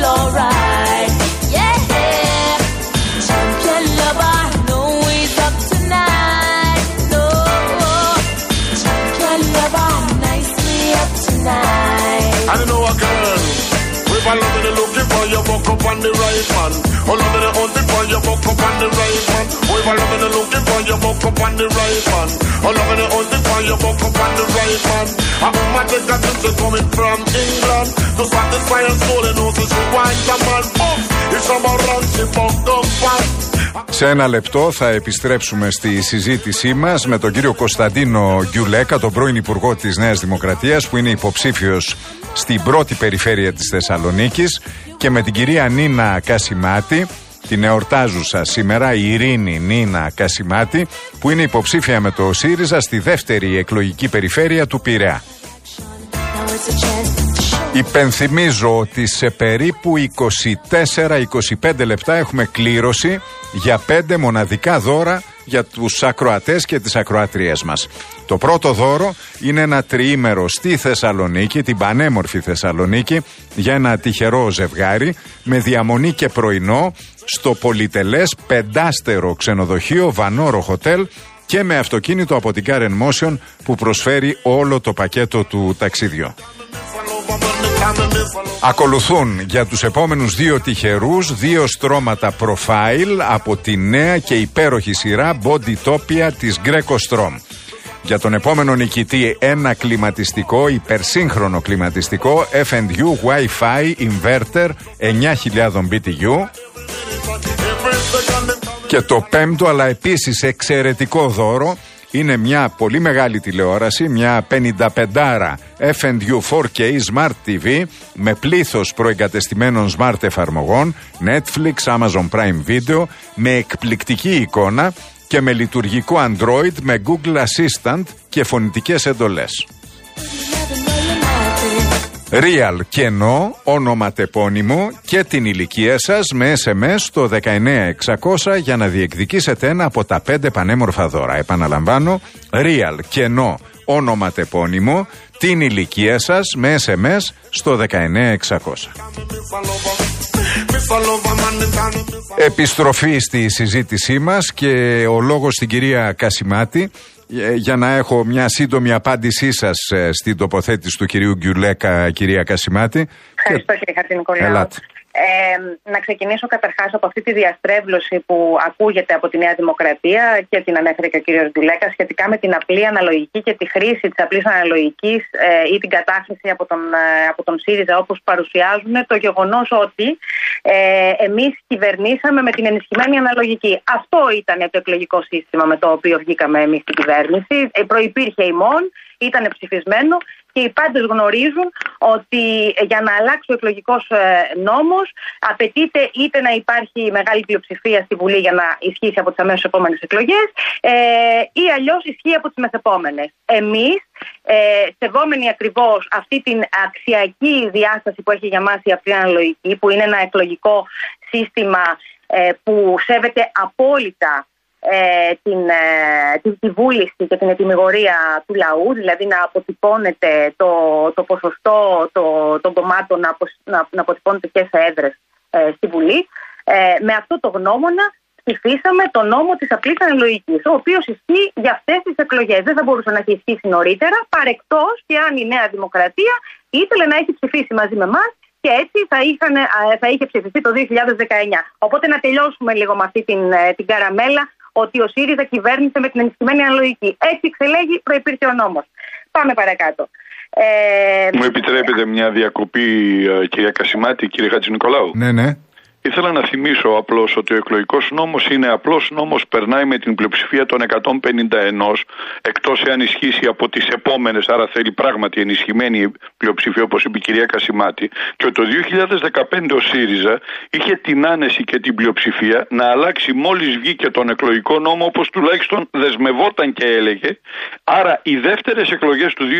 feel alright. Yeah, champion lover, no he's up tonight. No, champion lover, nicely up tonight. I don't know a girl. If I love it, looking for you, walk up on the right man. Oh, love it, hunting for you, walk up on the right man. Oh, if I love it, looking for you, walk up on the right man. Oh, love it, hunting for you, walk up on the right man. I'm mad that she's coming from England to satisfy her soul and also she wants a man. It's about run, she fucked up fast. Σε ένα λεπτό θα επιστρέψουμε στη συζήτησή μας με τον κύριο Κωνσταντίνο Γκιουλέκα, τον πρώην Υπουργό της Νέας Δημοκρατίας, που είναι υποψήφιος στην πρώτη περιφέρεια της Θεσσαλονίκης, και με την κυρία Νίνα Κασιμάτη, την εορτάζουσα σήμερα, η Ειρήνη Νίνα Κασιμάτη, που είναι υποψήφια με το ΣΥΡΙΖΑ στη δεύτερη εκλογική περιφέρεια του Πειραιά. Υπενθυμίζω ότι σε περίπου 24-25 λεπτά έχουμε κλήρωση για 5 μοναδικά δώρα για τους ακροατές και τις ακροάτριές μας. Το πρώτο δώρο είναι ένα τριήμερο στη Θεσσαλονίκη, την πανέμορφη Θεσσαλονίκη, για ένα τυχερό ζευγάρι με διαμονή και πρωινό στο πολυτελές 5άστερο ξενοδοχείο Βανόρο Hotel και με αυτοκίνητο από την Karen Motion που προσφέρει όλο το πακέτο του ταξιδιού. Ακολουθούν για τους επόμενους 2 τυχερούς 2 στρώματα profile από τη νέα και υπέροχη σειρά Bodytopia της Greco Strom. Για τον επόμενο νικητή ένα κλιματιστικό, υπερσύγχρονο κλιματιστικό F&U Wi-Fi Inverter 9.000 BTU. Και το πέμπτο αλλά επίσης εξαιρετικό δώρο είναι μια πολύ μεγάλη τηλεόραση, μια 55 F&U 4K Smart TV με πλήθος προεγκατεστημένων smart εφαρμογών, Netflix, Amazon Prime Video, με εκπληκτική εικόνα και με λειτουργικό Android με Google Assistant και φωνητικές εντολές. Real κενό, ονοματεπώνυμο και την ηλικία σας με SMS στο 19600 για να διεκδικήσετε ένα από τα 5 πανέμορφα δώρα. Επαναλαμβάνω, Real κενό, ονοματεπώνυμο, την ηλικία σας με SMS στο 19600. Επιστροφή στη συζήτησή μας και ο λόγος στην κυρία Κασιμάτη, για να έχω μια σύντομη απάντησή σας στην τοποθέτηση του κυρίου Γκιουλέκα, κυρία Κασιμάτη. Ευχαριστώ κύριε Χατζηνικολάου. Να ξεκινήσω καταρχάς από αυτή τη διαστρέβλωση που ακούγεται από τη Νέα Δημοκρατία και την ανέφερε και ο κύριος Γκιουλέκα σχετικά με την απλή αναλογική και τη χρήση της απλής αναλογικής ή την κατάχρηση από τον ΣΥΡΙΖΑ όπως παρουσιάζουν το γεγονός ότι εμείς κυβερνήσαμε με την ενισχυμένη αναλογική. Αυτό ήταν το εκλογικό σύστημα με το οποίο βγήκαμε εμείς στην κυβέρνηση. Προϋπήρχε ημών, ήταν ψηφισμένο και οι πάντες γνωρίζουν ότι για να αλλάξει ο εκλογικός νόμος απαιτείται είτε να υπάρχει μεγάλη πλειοψηφία στη Βουλή για να ισχύσει από τις αμέσως επόμενες εκλογές ή αλλιώς ισχύει από τις μεθεπόμενες. Εμείς, σεβόμενοι ακριβώς αυτή την αξιακή διάσταση που έχει για μας η απλή αναλογική, που είναι ένα εκλογικό σύστημα που σέβεται απόλυτα τη βούληση και την ετυμηγορία του λαού, δηλαδή να αποτυπώνεται το ποσοστό των κομμάτων να αποτυπώνεται και σε έδρες στη Βουλή. Με αυτό το γνώμονα ψηφίσαμε το νόμο της απλής αναλογικής, ο οποίος ισχύει για αυτές τις εκλογές. Δεν θα μπορούσε να έχει ισχύσει νωρίτερα, παρεκτός και αν η Νέα Δημοκρατία ήθελε να έχει ψηφίσει μαζί με εμάς και έτσι θα είχε ψηφιστεί το 2019. Οπότε να τελειώσουμε λίγο με αυτή την καραμέλα ότι ο ΣΥΡΙΖΑ κυβέρνησε με την ενισχυμένη αναλογική. Έτσι εξελέγει, προϋπήρχε ο νόμος. Πάμε παρακάτω. Μου επιτρέπετε μια διακοπή, κυρία Κασιμάτη, κύριε Χατζηνικολάου? Ναι. Ήθελα να θυμίσω απλώς ότι ο εκλογικός νόμος είναι απλός νόμος, περνάει με την πλειοψηφία των 151, εκτός εάν ισχύσει από τις επόμενες, άρα θέλει πράγματι ενισχυμένη πλειοψηφία, όπως είπε η κυρία Κασιμάτη. Και το 2015 ο ΣΥΡΙΖΑ είχε την άνεση και την πλειοψηφία να αλλάξει μόλις βγήκε τον εκλογικό νόμο, όπως τουλάχιστον δεσμευόταν και έλεγε. Άρα οι δεύτερες εκλογές του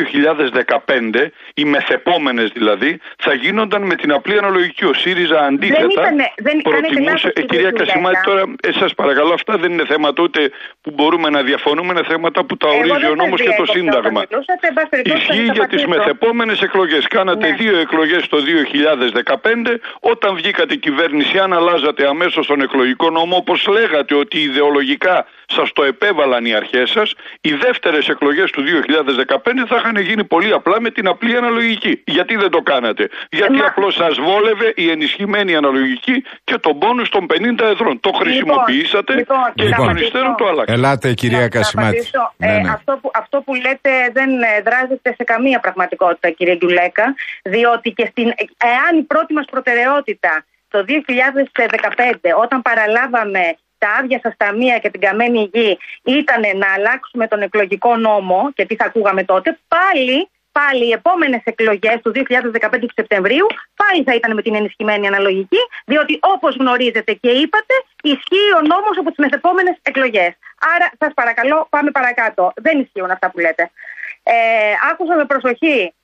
2015, οι μεθεπόμενες δηλαδή, θα γίνονταν με την απλή αναλογική. Ο ΣΥΡΙΖΑ αντίθετα προτιμούσε. Κυρία Κασιμάτη, τώρα σας παρακαλώ, αυτά δεν είναι θέματα ούτε που μπορούμε να διαφωνούμε, είναι θέματα που τα ορίζει ο νόμος και το Σύνταγμα. Ισχύει για τις μεθεπόμενες εκλογές. Κάνατε 2 εκλογές το 2015, όταν βγήκατε κυβέρνηση, αν αλλάζατε αμέσως τον εκλογικό νόμο, όπως λέγατε ότι ιδεολογικά σας το επέβαλαν οι αρχές σας, οι δεύτερες εκλογές του 2015 θα είχαν γίνει πολύ απλά με την απλή αναλογική. Γιατί δεν το κάνατε? Γιατί απλώς σας βόλευε η ενισχυμένη αναλογική και τον πόνους των 50 εδρών. Το χρησιμοποιήσατε και εκ των υστέρων το αλλάξατε. Ελάτε, κυρία Κασιμάτη. Αυτό που λέτε δεν δράζεται σε καμία πραγματικότητα, κύριε Γκιουλέκα, διότι και εάν η πρώτη μας προτεραιότητα το 2015, όταν παραλάβαμε τα άδεια σας ταμεία και την καμένη γη, ήταν να αλλάξουμε τον εκλογικό νόμο και τι θα ακούγαμε τότε, πάλι οι επόμενες εκλογές του 2015 του Σεπτεμβρίου πάλι θα ήταν με την ενισχυμένη αναλογική, διότι όπως γνωρίζετε και είπατε, ισχύει ο νόμος από τις μεθεπόμενες εκλογές. Άρα σας παρακαλώ, πάμε παρακάτω. Δεν ισχύουν αυτά που λέτε. Άκουσα με προσοχή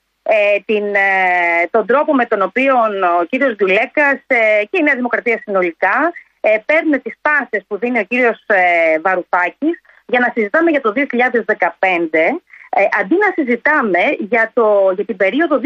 τον τρόπο με τον οποίο ο κύριος Γκιουλέκας και η Νέα Δημοκρατία συνολικά παίρνουν τις πάσες που δίνει ο κύριος Βαρουφάκης για να συζητάμε για το 2015, αντί να συζητάμε για την περίοδο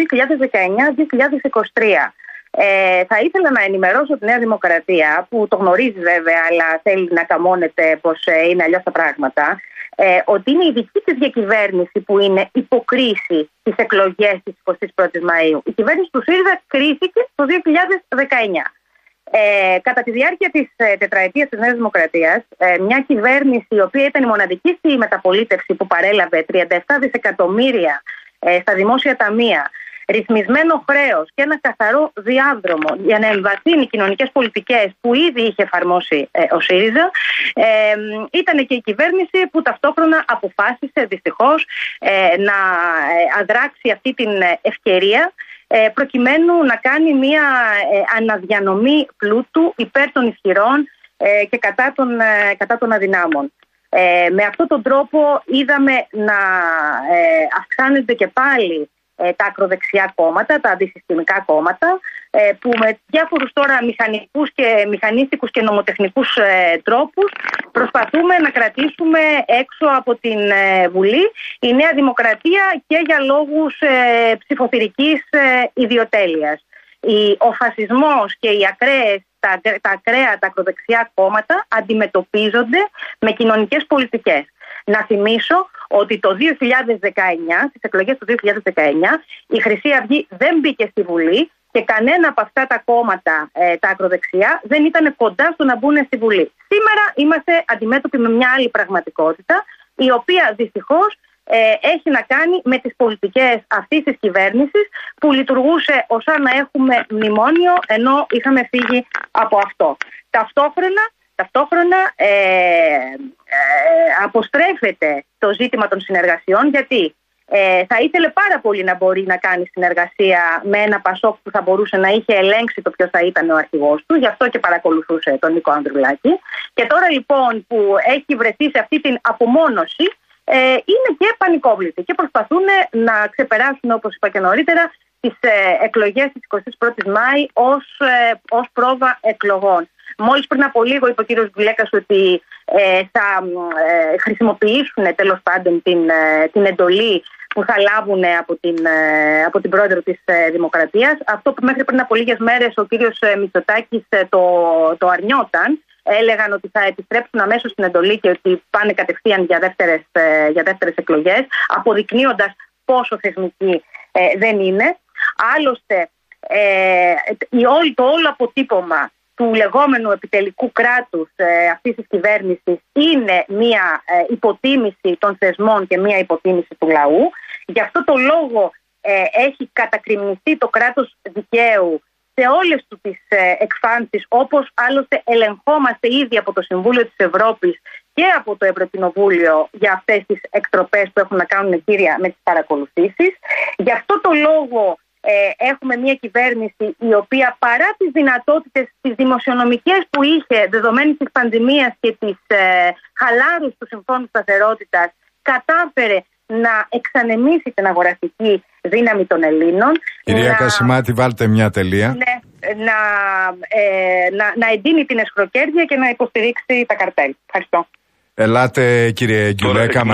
2019-2023. Θα ήθελα να ενημερώσω τη Νέα Δημοκρατία, που το γνωρίζει βέβαια, αλλά θέλει να καμώνεται πως είναι αλλιώς τα πράγματα, ότι είναι η δική της διακυβέρνηση που είναι υποκρίση στις εκλογές της 21ης Μαΐου. Η κυβέρνηση του ΣΥΡΙΖΑ κρίθηκε το 2019. Κατά τη διάρκεια της τετραετίας της Νέας Δημοκρατίας, μια κυβέρνηση η οποία ήταν η μοναδική στη μεταπολίτευση που παρέλαβε 37 δισεκατομμύρια στα δημόσια ταμεία, ρυθμισμένο χρέος και ένα καθαρό διάδρομο για να εμβαθύνει κοινωνικές πολιτικές που ήδη είχε εφαρμόσει ο ΣΥΡΙΖΑ, ήταν και η κυβέρνηση που ταυτόχρονα αποφάσισε δυστυχώς να αδράξει αυτή την ευκαιρία προκειμένου να κάνει μια αναδιανομή πλούτου υπέρ των ισχυρών και κατά των αδυνάμων. Με αυτόν τον τρόπο είδαμε να αυξάνονται και πάλι τα ακροδεξιά κόμματα, τα αντισυστημικά κόμματα, που με διάφορους τώρα μηχανίστικους και νομοτεχνικούς τρόπους προσπαθούμε να κρατήσουμε έξω από την Βουλή η Νέα Δημοκρατία και για λόγους ψηφοθυρικής ιδιοτέλειας. Ο φασισμός και τα ακραία, τα ακροδεξιά κόμματα αντιμετωπίζονται με κοινωνικές πολιτικές. Να θυμίσω ότι το 2019, στις εκλογές του 2019, η Χρυσή Αυγή δεν μπήκε στη Βουλή και κανένα από αυτά τα κόμματα, τα ακροδεξιά, δεν ήταν κοντά στο να μπουν στη Βουλή. Σήμερα είμαστε αντιμέτωποι με μια άλλη πραγματικότητα, η οποία δυστυχώς έχει να κάνει με τις πολιτικές αυτής της κυβέρνησης, που λειτουργούσε ως να έχουμε μνημόνιο, ενώ είχαμε φύγει από αυτό. Ταυτόχρονα αποστρέφεται το ζήτημα των συνεργασιών, γιατί θα ήθελε πάρα πολύ να μπορεί να κάνει συνεργασία με ένα Πασόκ που θα μπορούσε να είχε ελέγξει το ποιος θα ήταν ο αρχηγός του, γι' αυτό και παρακολουθούσε τον Νίκο Ανδρουλάκη. Και τώρα λοιπόν που έχει βρεθεί σε αυτή την απομόνωση, είναι και πανικόβλητοι και προσπαθούν να ξεπεράσουν, όπως είπα και νωρίτερα, τις εκλογές της 21ης Μάη ως πρόβα εκλογών. Μόλις πριν από λίγο είπε ο κύριος Γκιουλέκας ότι θα χρησιμοποιήσουν τέλος πάντων την εντολή που θα λάβουν από την πρόεδρο της Δημοκρατίας. Αυτό που μέχρι πριν από λίγες μέρες ο κύριος Μητσοτάκης το αρνιόταν. Έλεγαν ότι θα επιστρέψουν αμέσως στην εντολή και ότι πάνε κατευθείαν για δεύτερες εκλογές, αποδεικνύοντας πόσο θεσμική δεν είναι. Άλλωστε, το όλο αποτύπωμα του λεγόμενου επιτελικού κράτους αυτής της κυβέρνησης είναι μια υποτίμηση των θεσμών και μια υποτίμηση του λαού. Γι' αυτό το λόγο έχει κατακριμνιστεί το κράτος δικαίου σε όλες του τις εκφάνσεις, όπως άλλωστε ελεγχόμαστε ήδη από το Συμβούλιο της Ευρώπης και από το Ευρωκοινοβούλιο για αυτές τις εκτροπές που έχουν να κάνουν κύρια με τις παρακολουθήσεις. Γι' αυτό το λόγο έχουμε μια κυβέρνηση η οποία, παρά τις δυνατότητες τις δημοσιονομικές που είχε δεδομένης της πανδημίας και της χαλάρωσης του Συμφώνου Σταθερότητας, κατάφερε να εξανεμίσει την αγοραστική δύναμη των Ελλήνων. Κυρία Κασιμάτη, βάλτε μια τελεία. Ναι, να εντείνει την εσχροκέρδεια και να υποστηρίξει τα καρτέλ. Ελάτε κύριε Γκιουλέκα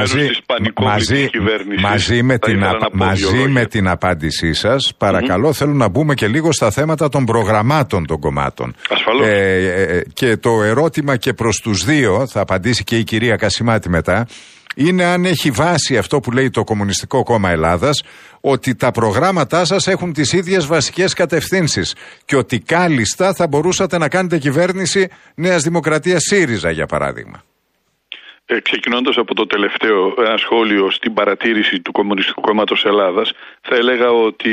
μαζί με την απάντησή σας. Παρακαλώ, θέλω να μπούμε και λίγο στα θέματα των προγραμμάτων των κομμάτων. Ασφαλώς. Και το ερώτημα και προς τους δύο, θα απαντήσει και η κυρία Κασιμάτη μετά, είναι αν έχει βάση αυτό που λέει το Κομμουνιστικό Κόμμα Ελλάδας, ότι τα προγράμματά σας έχουν τις ίδιες βασικές κατευθύνσεις και ότι κάλλιστα θα μπορούσατε να κάνετε κυβέρνηση Νέας Δημοκρατίας ΣΥΡΙΖΑ, για παράδειγμα. Ξεκινώντας από το τελευταίο ένα σχόλιο στην παρατήρηση του Κομμουνιστικού Κόμματος Ελλάδας, θα έλεγα ότι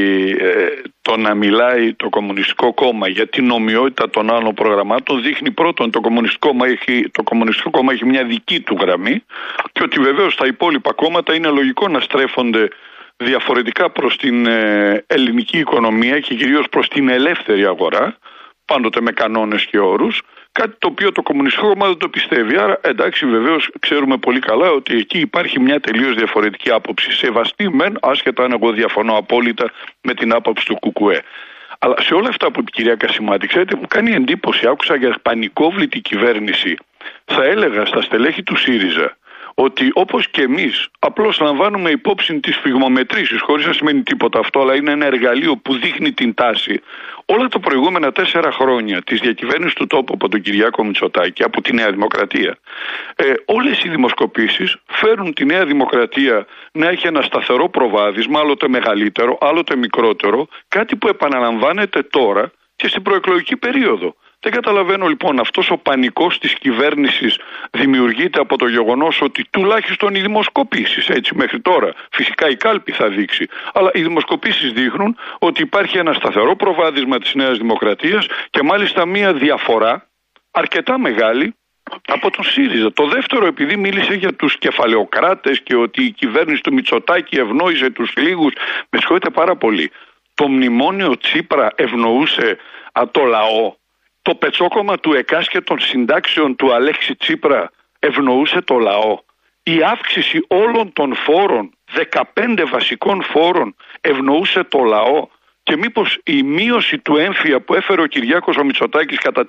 το να μιλάει το Κομμουνιστικό Κόμμα για την ομοιότητα των άλλων προγραμμάτων δείχνει πρώτον το Κομμουνιστικό Κόμμα έχει μια δική του γραμμή και ότι βεβαίως τα υπόλοιπα κόμματα είναι λογικό να στρέφονται διαφορετικά προς την ελληνική οικονομία και κυρίως προς την ελεύθερη αγορά, πάντοτε με κανόνες και όρους. Κάτι το οποίο το Κομμουνιστικό Κόμμα δεν το πιστεύει. Άρα, εντάξει, βεβαίως ξέρουμε πολύ καλά ότι εκεί υπάρχει μια τελείως διαφορετική άποψη. Σεβαστή μεν, άσχετα αν εγώ διαφωνώ απόλυτα με την άποψη του ΚΚΕ. Αλλά σε όλα αυτά που είπε η κυρία Κασιμάτη, ξέρετε, μου κάνει εντύπωση. Άκουσα για πανικόβλητη κυβέρνηση. Θα έλεγα στα στελέχη του ΣΥΡΙΖΑ ότι όπως και εμείς απλώς λαμβάνουμε υπόψη τις φυγμομετρήσεις, χωρίς να σημαίνει τίποτα αυτό, αλλά είναι ένα εργαλείο που δείχνει την τάση. Όλα τα προηγούμενα 4 χρόνια της διακυβέρνησης του τόπου από τον Κυριάκο Μητσοτάκη, από τη Νέα Δημοκρατία, όλες οι δημοσκοπήσεις φέρουν τη Νέα Δημοκρατία να έχει ένα σταθερό προβάδισμα, άλλοτε μεγαλύτερο, άλλοτε μικρότερο, κάτι που επαναλαμβάνεται τώρα και στην προεκλογική περίοδο. Δεν καταλαβαίνω λοιπόν, αυτός ο πανικός της κυβέρνησης δημιουργείται από το γεγονός ότι τουλάχιστον οι δημοσκοπήσεις, έτσι μέχρι τώρα, φυσικά η κάλπη θα δείξει, αλλά οι δημοσκοπήσεις δείχνουν ότι υπάρχει ένα σταθερό προβάδισμα της Νέας Δημοκρατίας και μάλιστα μια διαφορά αρκετά μεγάλη από τον ΣΥΡΙΖΑ. Το δεύτερο, επειδή μίλησε για τους κεφαλαιοκράτες και ότι η κυβέρνηση του Μητσοτάκη ευνόησε τους λίγους, με συγχωρείτε πάρα πολύ, το μνημόνιο Τσίπρα ευνοούσε το λαό. Το πετσόκομμα του ΕΚΑΣ και των συντάξεων του Αλέξη Τσίπρα ευνοούσε το λαό. Η αύξηση όλων των φόρων, 15 βασικών φόρων, ευνοούσε το λαό. Και μήπως η μείωση του έμφυα που έφερε ο Κυριάκος ο Μητσοτάκης κατά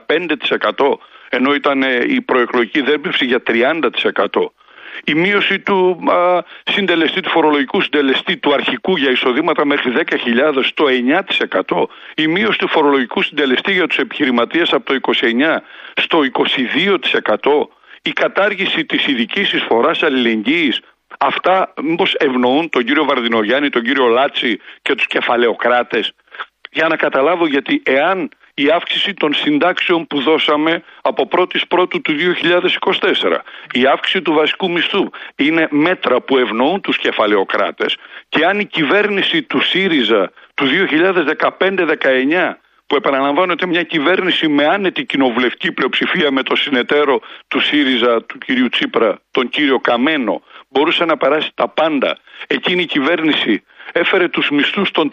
35%, ενώ ήταν η προεκλογική δέσμευση για 30%. Η μείωση του συντελεστή, του φορολογικού συντελεστή του αρχικού για εισοδήματα μέχρι 10.000 στο 9%. Η μείωση του φορολογικού συντελεστή για τους επιχειρηματίες από το 29% στο 22%. Η κατάργηση της ειδικής εισφοράς αλληλεγγύης. Αυτά μήπως ευνοούν τον κύριο Βαρδινογιάννη, τον κύριο Λάτσι και τους κεφαλαιοκράτες? Για να καταλάβω, γιατί εάν η αύξηση των συντάξεων που δώσαμε από 1η Πρώτου του 2024, η αύξηση του βασικού μισθού είναι μέτρα που ευνοούν τους κεφαλαιοκράτες, και αν η κυβέρνηση του ΣΥΡΙΖΑ του 2015-19, που επαναλαμβάνεται μια κυβέρνηση με άνετη κοινοβουλευτική πλειοψηφία με το συνεταίρο του ΣΥΡΙΖΑ, του κυρίου Τσίπρα, τον κύριο Καμένο, μπορούσε να περάσει τα πάντα, εκείνη η κυβέρνηση έφερε τους μισθούς των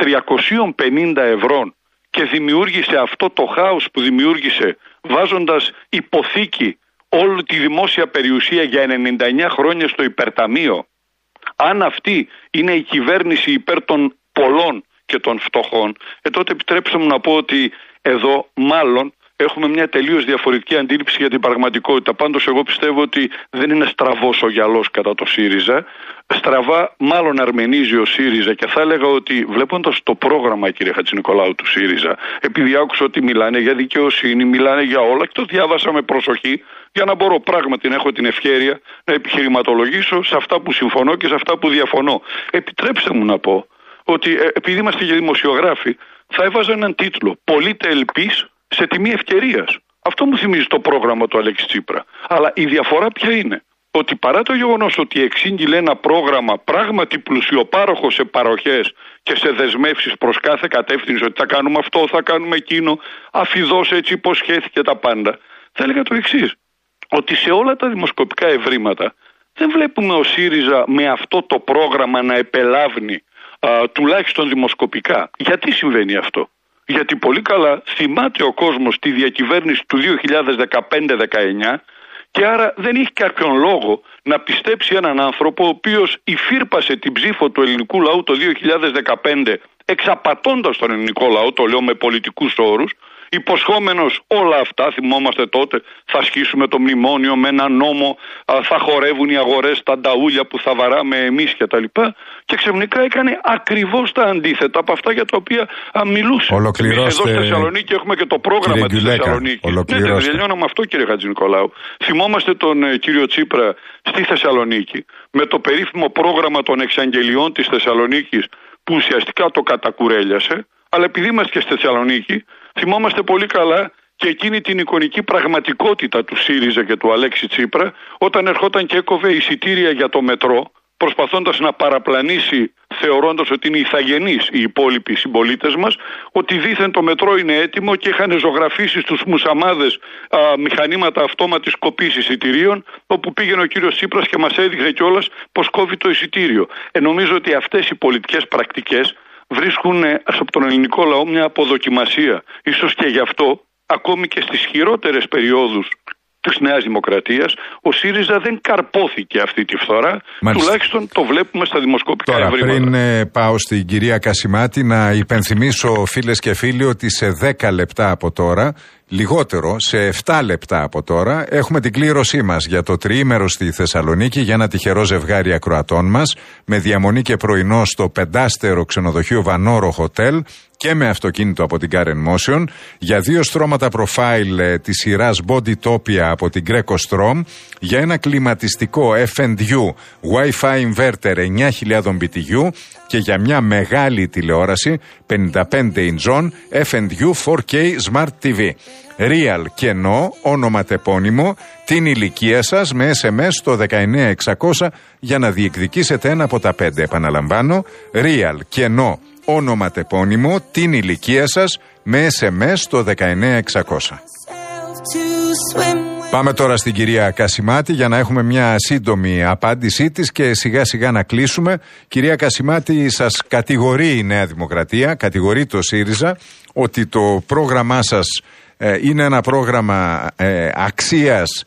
350 ευρώ και δημιούργησε αυτό το χάος που δημιούργησε, βάζοντας υποθήκη όλη τη δημόσια περιουσία για 99 χρόνια στο υπερταμείο. Αν αυτή είναι η κυβέρνηση υπέρ των πολλών και των φτωχών, τότε επιτρέψτε μου να πω ότι εδώ μάλλον έχουμε μια τελείως διαφορετική αντίληψη για την πραγματικότητα. Πάντως εγώ πιστεύω ότι δεν είναι στραβός ο γυαλός κατά το ΣΥΡΙΖΑ. Στραβά μάλλον αρμενίζει ο ΣΥΡΙΖΑ, και θα έλεγα ότι βλέποντας το πρόγραμμα, κύριε Χατζηνικολάου, του ΣΥΡΙΖΑ, επειδή άκουσα ότι μιλάνε για δικαιοσύνη, μιλάνε για όλα, και το διάβασα με προσοχή για να μπορώ πράγματι να έχω την ευκαιρία να επιχειρηματολογήσω σε αυτά που συμφωνώ και σε αυτά που διαφωνώ. Επιτρέψτε μου να πω ότι επειδή είμαστε και δημοσιογράφοι, θα έβαζα έναν τίτλο «Πολίτε ελπίς σε τιμή ευκαιρίας». Αυτό μου θυμίζει το πρόγραμμα του Αλέξη Τσίπρα. Αλλά η διαφορά ποια είναι? Ότι παρά το γεγονός ότι εξήγηλε ένα πρόγραμμα πράγματι πλουσιοπάροχο σε παροχές και σε δεσμεύσεις προς κάθε κατεύθυνση, ότι θα κάνουμε αυτό, θα κάνουμε εκείνο, αφιδώς έτσι υποσχέθηκε τα πάντα, θα έλεγα το εξής, ότι σε όλα τα δημοσκοπικά ευρήματα δεν βλέπουμε ο ΣΥΡΙΖΑ με αυτό το πρόγραμμα να επελάβνει τουλάχιστον δημοσκοπικά. Γιατί συμβαίνει αυτό? Γιατί πολύ καλά θυμάται ο κόσμος τη διακυβέρνηση του 2015-19 Και άρα δεν έχει κάποιον λόγο να πιστέψει έναν άνθρωπο ο οποίος υφύρπασε την ψήφο του ελληνικού λαού το 2015 εξαπατώντας τον ελληνικό λαό, το λέω με πολιτικούς όρους, υποσχόμενος όλα αυτά, θυμόμαστε τότε, θα σχίσουμε το μνημόνιο με ένα νόμο, θα χορεύουν οι αγορές τα νταούλια που θα βαράμε εμείς κτλ. Και ξαφνικά έκανε ακριβώς τα αντίθετα από αυτά για τα οποία μιλούσε. Εμείς εδώ στη Θεσσαλονίκη έχουμε και το πρόγραμμα της Θεσσαλονίκης. Ναι, τελειώνω με αυτό, κύριε Χατζηνικολάου. Θυμόμαστε τον κύριο Τσίπρα στη Θεσσαλονίκη με το περίφημο πρόγραμμα των εξαγγελιών της Θεσσαλονίκης που ουσιαστικά το κατακουρέλιασε, αλλά επειδή είμαστε και στη Θεσσαλονίκη, θυμόμαστε πολύ καλά και εκείνη την εικονική πραγματικότητα του ΣΥΡΙΖΑ και του Αλέξη Τσίπρα, όταν ερχόταν και έκοβε εισιτήρια για το μετρό, προσπαθώντας να παραπλανήσει, θεωρώντας ότι είναι ηθαγενείς οι υπόλοιποι συμπολίτες μας, ότι δήθεν το μετρό είναι έτοιμο και είχαν ζωγραφίσει στους μουσαμάδες μηχανήματα αυτόματης κοπής εισιτηρίων, όπου πήγαινε ο κύριος Τσίπρας και μας έδειχνε κιόλας πως κόβει το εισιτήριο. Νομίζω ότι αυτές οι πολιτικές πρακτικές βρίσκουν από τον ελληνικό λαό μια αποδοκιμασία. Ίσως και γι' αυτό, ακόμη και στις χειρότερες περιόδους της Νέας Δημοκρατίας, ο ΣΥΡΙΖΑ δεν καρπόθηκε αυτή τη φθορά. Μάλιστα. Τουλάχιστον το βλέπουμε στα δημοσκοπικά ευρήματα. Πριν πάω στην κυρία Κασιμάτη, να υπενθυμίσω φίλες και φίλοι ότι σε 10 λεπτά από τώρα, λιγότερο, σε 7 λεπτά από τώρα, έχουμε την κλήρωσή μας για το τριήμερο στη Θεσσαλονίκη για ένα τυχερό ζευγάρι ακροατών μας, με διαμονή και πρωινό στο 5άστερο ξενοδοχείο Βανόρο Hotel και με αυτοκίνητο από την Karen Motion, για 2 στρώματα προφάιλ της σειράς Bodytopia από την Greco Strom, για ένα κλιματιστικό F&U Wi-Fi inverter 9.000 BTU και για μια μεγάλη τηλεόραση 55 inch F&U 4K Smart TV. Real κενό, ονοματεπώνυμο, την ηλικία σας με SMS στο 19600 για να διεκδικήσετε ένα από τα 5. Επαναλαμβάνω, Real κενό, ονοματεπώνυμο, την ηλικία σας με SMS στο 19600. Πάμε τώρα στην κυρία Κασιμάτη για να έχουμε μια σύντομη απάντησή της και σιγά σιγά να κλείσουμε. Κυρία Κασιμάτη, σας κατηγορεί η Νέα Δημοκρατία, κατηγορεί το ΣΥΡΙΖΑ ότι το πρόγραμμά σας είναι ένα πρόγραμμα αξίας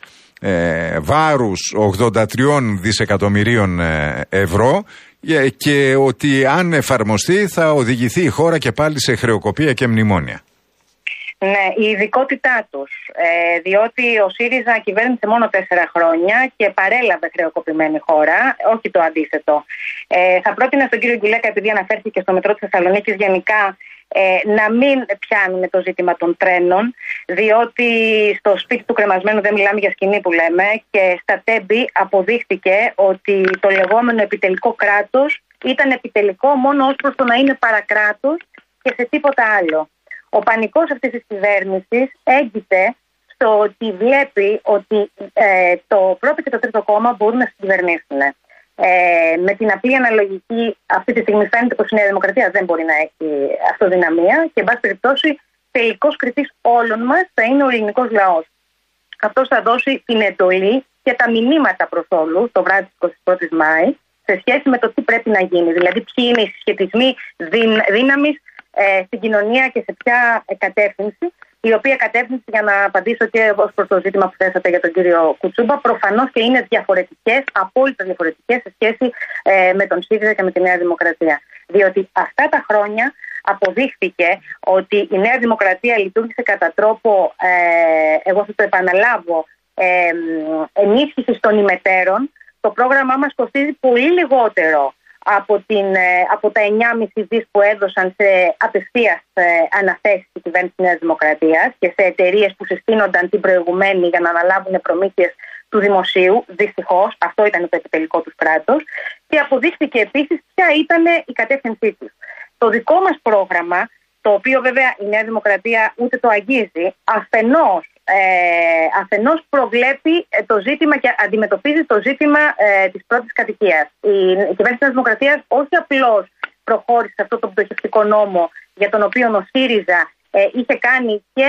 βάρους 83 δισεκατομμυρίων ευρώ και ότι αν εφαρμοστεί θα οδηγηθεί η χώρα και πάλι σε χρεοκοπία και μνημόνια. Ναι, η ειδικότητά τους, διότι ο ΣΥΡΙΖΑ κυβέρνησε μόνο 4 χρόνια και παρέλαβε χρεοκοπημένη χώρα, όχι το αντίθετο. Θα πρότεινα στον κύριο Γκουλέκα, επειδή αναφέρθηκε στο μετρό της Θεσσαλονίκης γενικά, να μην πιάνουν το ζήτημα των τρένων, διότι στο σπίτι του κρεμασμένου δεν μιλάμε για σκηνή που λέμε, και στα Τέμπη αποδείχθηκε ότι το λεγόμενο επιτελικό κράτος ήταν επιτελικό μόνο ως προς το να είναι παρακράτος και σε τίποτα άλλο. Ο πανικός αυτής της κυβέρνησης έγκυται στο ότι βλέπει ότι το πρώτο και το τρίτο κόμμα μπορούν να συγκυβερνήσουν. Με την απλή αναλογική, αυτή τη στιγμή φαίνεται πως η Νέα Δημοκρατία δεν μπορεί να έχει αυτοδυναμία και, εν πάση περιπτώσει, τελικός κριτής όλων μας θα είναι ο ελληνικός λαός. Αυτός θα δώσει την εντολή και τα μηνύματα προς όλους το βράδυ της 21ης Μάη σε σχέση με το τι πρέπει να γίνει. Δηλαδή, ποιοι είναι οι συσχετισμοί δύναμης στην κοινωνία και σε ποια κατεύθυνση. Η οποία κατεύθυνση, για να απαντήσω και ως προς το ζήτημα που θέσατε για τον κύριο Κουτσούμπα, προφανώς και είναι διαφορετικές, απόλυτα διαφορετικές σε σχέση με τον ΣΥΡΙΖΑ και με τη Νέα Δημοκρατία. Διότι αυτά τα χρόνια αποδείχθηκε ότι η Νέα Δημοκρατία λειτουργήσε κατά τρόπο, εγώ θα το επαναλάβω, ενίσχυσης των ημετέρων. Το πρόγραμμά μας κοστίζει πολύ λιγότερο από τα 9,5 δις που έδωσαν σε απευθείας αναθέσεις της κυβέρνησης της Νέας Δημοκρατίας και σε εταιρείες που συστήνονταν την προηγουμένη για να αναλάβουν προμήθειες του δημοσίου. Δυστυχώς, αυτό ήταν το επιτελικό του κράτος. Και αποδείχθηκε επίσης ποια ήταν η κατεύθυνσή τους. Το δικό μας πρόγραμμα, το οποίο βέβαια η Νέα Δημοκρατία ούτε το αγγίζει, αφενός προβλέπει το ζήτημα και αντιμετωπίζει το ζήτημα της πρώτης κατοικίας. Η κυβέρνηση της Δημοκρατίας όχι απλώς προχώρησε σε αυτό το πτωχευτικό νόμο για τον οποίο ο ΣΥΡΙΖΑ είχε κάνει και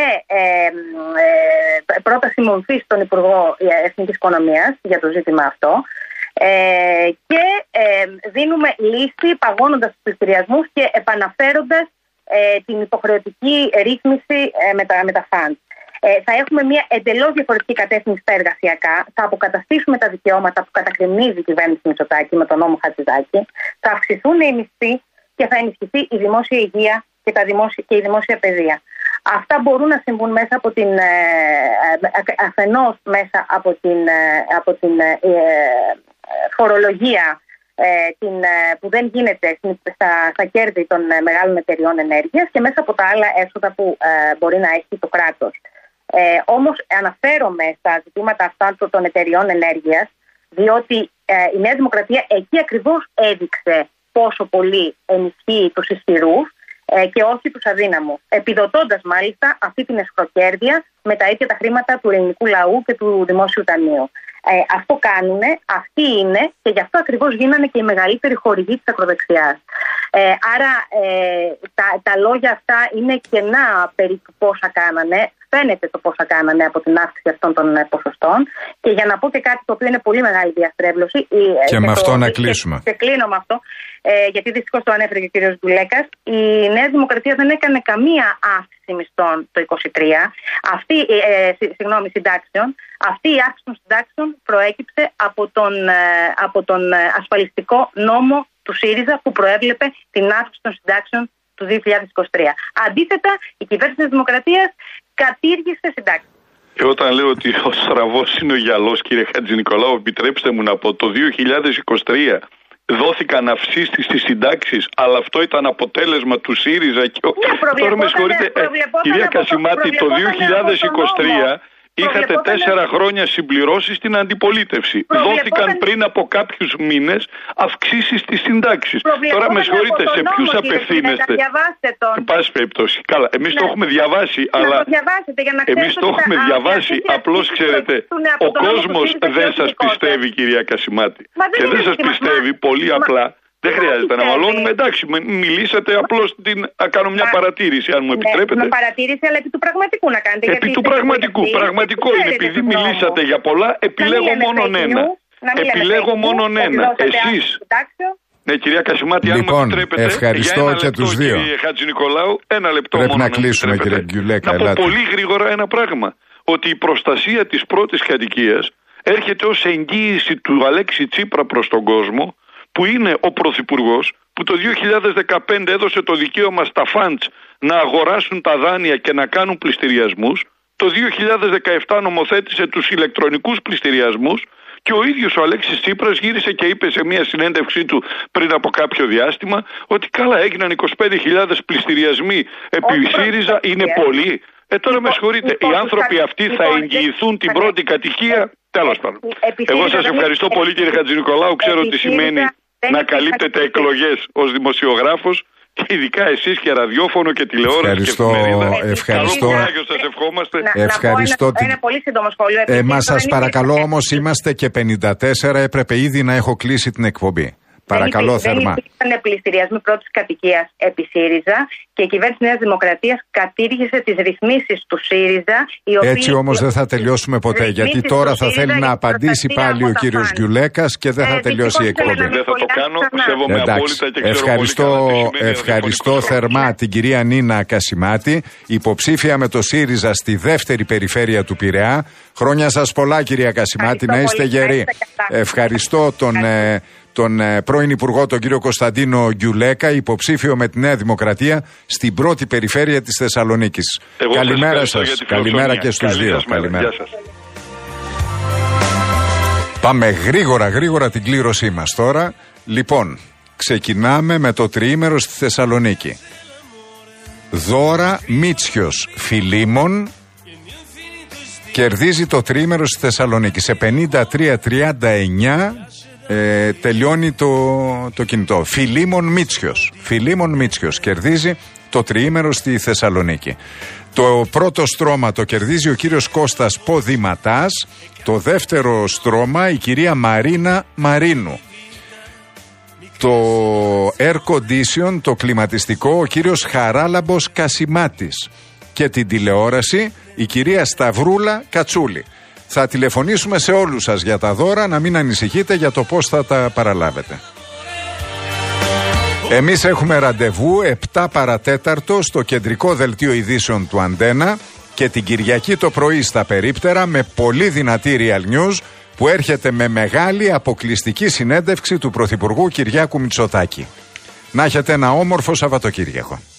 πρόταση μορφής στον Υπουργό Εθνικής Οικονομίας για το ζήτημα αυτό, και δίνουμε λύση παγώνοντας τους πληστηριασμούς και επαναφέροντας την υποχρεωτική ρύθμιση με τα φαντ. Θα έχουμε μια εντελώς διαφορετική κατεύθυνση στα εργασιακά. Θα αποκαταστήσουμε τα δικαιώματα που κατακρινίζει η κυβέρνηση Μητσοτάκη με τον νόμο Χατζηδάκη. Θα αυξηθούν οι μισθοί και θα ενισχυθεί η δημόσια υγεία και η δημόσια παιδεία. Αυτά μπορούν να συμβούν μέσα από την, αφενός μέσα από την φορολογία που δεν γίνεται στα κέρδη των μεγάλων εταιριών ενέργειας και μέσα από τα άλλα έσοδα που μπορεί να έχει το κράτος. Όμως αναφέρομαι στα ζητήματα αυτά των εταιριών ενέργειας, διότι η Νέα Δημοκρατία εκεί ακριβώς έδειξε πόσο πολύ ενισχύει τους ισχυρούς και όχι τους αδύναμους, επιδοτώντας μάλιστα αυτή την εσχροκέρδεια με τα ίδια τα χρήματα του ελληνικού λαού και του Δημόσιου Ταμείου. Αυτό κάνουνε, αυτοί είναι και γι' αυτό ακριβώς γίνανε και οι μεγαλύτεροι χορηγοί της ακροδεξιάς. Άρα τα λόγια αυτά είναι κενά περί του πόσα κάνανε. Φαίνεται το πόσα κάνανε από την αύξηση αυτών των ποσοστών. Και για να πω και κάτι το οποίο είναι πολύ μεγάλη διαστρέβλωση. Και με αυτό να κλείσουμε. Και κλείνω με αυτό, γιατί δυστυχώς το ανέφερε και ο κ. Γκουλέκας. Η Νέα Δημοκρατία δεν έκανε καμία αύξηση μισθών το 2023. Συντάξεων. Αυτή η αύξηση των συντάξεων προέκυψε από τον ασφαλιστικό νόμο του ΣΥΡΙΖΑ που προέβλεπε την αύξηση των συντάξεων του 2023. Αντίθετα, η κυβέρνηση της Δημοκρατίας κατήργησε συντάξεις. Και όταν λέω ότι ο στραβός είναι ο γυαλός, κύριε Χατζηνικολάου, επιτρέψτε μου να πω, το 2023 δόθηκαν αυξήσεις στις συντάξεις, αλλά αυτό ήταν αποτέλεσμα του ΣΥΡΙΖΑ. Τώρα με συγχωρείτε, κυρία Κασιμάτη, το 2023 είχατε 4 χρόνια συμπληρώσεις στην αντιπολίτευση. Δόθηκαν πριν από κάποιους μήνες αυξήσεις στις συντάξεις. Τώρα με συγχωρείτε, σε ποιους απευθύνεστε? Εν πάση περιπτώσει. Καλά, εμείς το έχουμε διαβάσει, αλλά εμείς το έχουμε διαβάσει. Απλώς ξέρετε, ο κόσμος δεν σας πιστεύει, κυρία Κασιμάτη. Και δεν σας πιστεύει πολύ απλά. Δεν χρειάζεται να μαλώνουμε, εντάξει, μιλήσατε, απλώς να κάνω μια παρατήρηση, αν μου επιτρέπετε. Μια παρατήρηση, αλλά επί του πραγματικού να κάνετε. Επί του πραγματικού. Πραγματικό είναι, επειδή μιλήσατε για πολλά, επιλέγω μόνον ένα. Επιλέγω μόνον ένα. Εσείς. Ναι, κυρία Κασιμάτη, αν μου επιτρέπετε. Ευχαριστώ για και τους δύο. Κύριε Χατζηνικολάου, ένα λεπτό πρέπει μόνο. Να κλείσουμε, κύριε Γκουλέκα. Να πω πολύ γρήγορα ένα πράγμα. Ότι η προστασία της πρώτης κατοικίας έρχεται ως εγγύηση του Αλέξη Τσίπρα προς τον κόσμο, που είναι ο Πρωθυπουργός που το 2015 έδωσε το δικαίωμα στα φαντς να αγοράσουν τα δάνεια και να κάνουν πληστηριασμούς. Το 2017 νομοθέτησε τους ηλεκτρονικούς πληστηριασμούς και ο ίδιος ο Αλέξης Τσίπρας γύρισε και είπε σε μια συνέντευξή του πριν από κάποιο διάστημα ότι καλά, έγιναν 25.000 πληστηριασμοί επί ΣΥΡΙΖΑ, είναι πολλοί. Τώρα με συγχωρείτε, οι άνθρωποι αυτοί θα εγγυηθούν την πρώτη κατοικία. Τέλος πάντων. Εγώ σας ευχαριστώ πολύ, κύριε Χατζηνικολάου. Ξέρω τι σημαίνει να καλύπτετε εκλογές ως δημοσιογράφος, και ειδικά εσείς και ραδιόφωνο και τηλεόραση και εφημερίδα. Ευχαριστώ. Καλό κουράγιο σας ευχόμαστε. Ευχαριστώ. Ένα πολύ σύντομο σχόλιο. Μα σας παρακαλώ, όμως είμαστε και 54, έπρεπε ήδη να έχω κλείσει την εκπομπή. Παρακαλώ θερμά. Δεν υπήρχαν πληστηριασμοί πρώτης κατοικίας επί ΣΥΡΙΖΑ και η κυβέρνηση της Νέας Δημοκρατίας κατήργησε τις ρυθμίσεις του ΣΥΡΙΖΑ. Έτσι όμως δεν θα τελειώσουμε ποτέ, γιατί τώρα θα θέλει να απαντήσει πάλι ο κύριος Γκουλέκας και δεν θα τελειώσει η εκπομπή. Δεν θα το κάνω, σέβομαι απόλυτα και ξέρω ευχαριστώ θερμά την κυρία Νίνα Κασιμάτη, υποψήφια με το ΣΥΡΙΖΑ στη δεύτερη περιφέρεια του Πειραιά. Χρόνια σας πολλά, κυρία Κασιμάτη, να είστε γεροί. Ευχαριστώ τον πρώην Υπουργό, τον κύριο Κωνσταντίνο Γκουλέκα, υποψήφιο με τη Νέα Δημοκρατία στην πρώτη περιφέρεια της Θεσσαλονίκης. Καλημέρα σας. Καλημέρα και στους δύο. Καλημέρα. Πάμε γρήγορα την κλήρωσή μας τώρα. Λοιπόν, ξεκινάμε με το τριήμερο στη Θεσσαλονίκη. Δώρα Μίτσιος Φιλίμων κερδίζει το τριήμερο στη Θεσσαλονίκη. Σε 53-39 τελειώνει το κινητό. Φιλίμων Μίτσιος κερδίζει το τριήμερο στη Θεσσαλονίκη. Το πρώτο στρώμα το κερδίζει ο κύριος Κώστας Ποδηματάς. Το δεύτερο στρώμα η κυρία Μαρίνα Μαρίνου. Το air condition, το κλιματιστικό, ο κύριος Χαράλαμπος Κασιμάτης. Και την τηλεόραση η κυρία Σταυρούλα Κατσούλη. Θα τηλεφωνήσουμε σε όλους σας για τα δώρα, να μην ανησυχείτε για το πώς θα τα παραλάβετε. Εμείς έχουμε ραντεβού 7 παρατέταρτο στο κεντρικό δελτίο ειδήσεων του Αντένα και την Κυριακή το πρωί στα περίπτερα με πολύ δυνατή Real News που έρχεται με μεγάλη αποκλειστική συνέντευξη του Πρωθυπουργού Κυριάκου Μητσοτάκη. Να έχετε ένα όμορφο Σαββατοκύριακο.